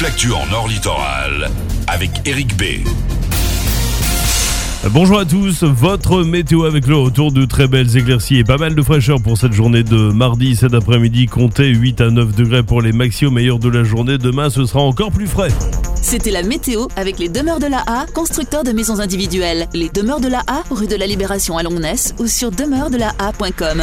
l'actu en Nord Littoral avec Eric B. Bonjour à tous, votre météo avec le retour de très belles éclaircies et pas mal de fraîcheur pour cette journée de mardi. Cet après-midi, comptez 8 à 9 degrés pour les maxi au meilleur de la journée. Demain, ce sera encore plus frais. C'était la météo avec les Demeures de la A, constructeurs de maisons individuelles. Les Demeures de la A, rue de la Libération à Longness ou sur demeuresdelaa.com.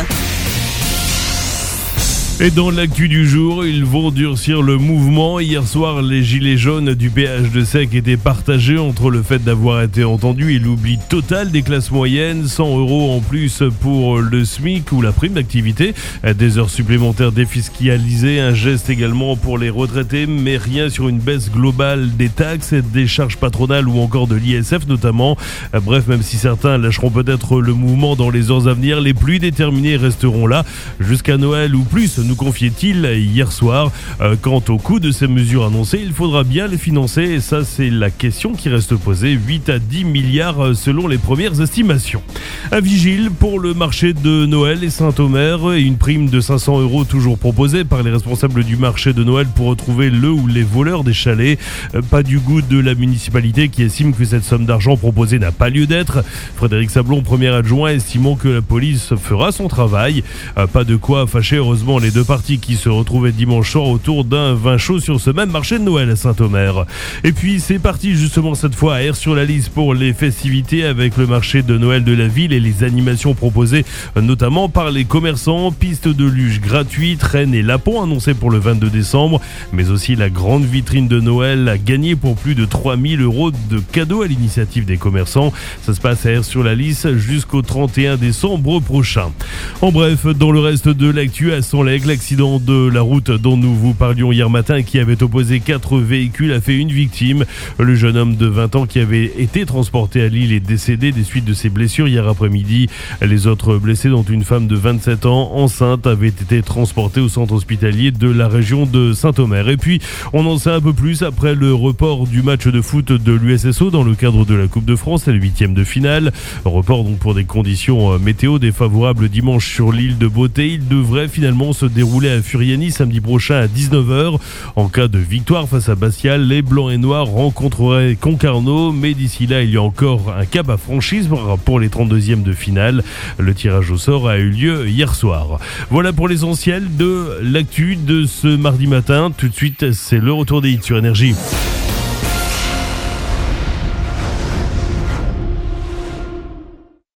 Et dans l'actu du jour, ils vont durcir le mouvement. Hier soir, les gilets jaunes du péage de Sec étaient partagés entre le fait d'avoir été entendus et l'oubli total des classes moyennes. 100 € en plus pour le SMIC ou la prime d'activité. Des heures supplémentaires défiscalisées, un geste également pour les retraités, mais rien sur une baisse globale des taxes, des charges patronales ou encore de l'ISF notamment. Bref, même si certains lâcheront peut-être le mouvement dans les heures à venir, les plus déterminés resteront là jusqu'à Noël ou plus, nous confiait-il hier soir. Quant au coût de ces mesures annoncées, il faudra bien les financer et ça c'est la question qui reste posée. 8 à 10 milliards selon les premières estimations. Un vigile pour le marché de Noël et Saint-Omer et une prime de 500 € toujours proposée par les responsables du marché de Noël pour retrouver le ou les voleurs des chalets. Pas du goût de la municipalité qui estime que cette somme d'argent proposée n'a pas lieu d'être. Frédéric Sablon, premier adjoint, estimant que la police fera son travail. Pas de quoi fâcher heureusement les deux parties qui se retrouvaient dimanche soir autour d'un vin chaud sur ce même marché de Noël à Saint-Omer. Et puis c'est parti justement cette fois à Aire-sur-la-Lys pour les festivités avec le marché de Noël de la ville et les animations proposées notamment par les commerçants, pistes de luge gratuites, rennes et lapons annoncés pour le 22 décembre, mais aussi la grande vitrine de Noël à gagner pour plus de 3000 € de cadeaux à l'initiative des commerçants. Ça se passe à Aire-sur-la-Lys jusqu'au 31 décembre prochain. En bref, dans le reste de l'actu à Senlègue, l'accident de la route dont nous vous parlions hier matin qui avait opposé 4 véhicules a fait une victime. Le jeune homme de 20 ans qui avait été transporté à Lille est décédé des suites de ses blessures hier après-midi. Les autres blessés, dont une femme de 27 ans enceinte, avaient été transportés au centre hospitalier de la région de Saint-Omer. Et puis, on en sait un peu plus après le report du match de foot de l'USSO dans le cadre de la Coupe de France, c'est le 8e de finale. Report donc pour des conditions météo défavorables dimanche sur l'île de Beauté. Il devrait finalement se dérouler à Furiani samedi prochain à 19h. En cas de victoire face à Bastia, les Blancs et Noirs rencontreraient Concarneau, mais d'ici là, il y a encore un cap à franchir pour les 32e de finale. Le tirage au sort a eu lieu hier soir. Voilà pour l'essentiel de l'actu de ce mardi matin. Tout de suite, c'est le retour des hits sur Énergie.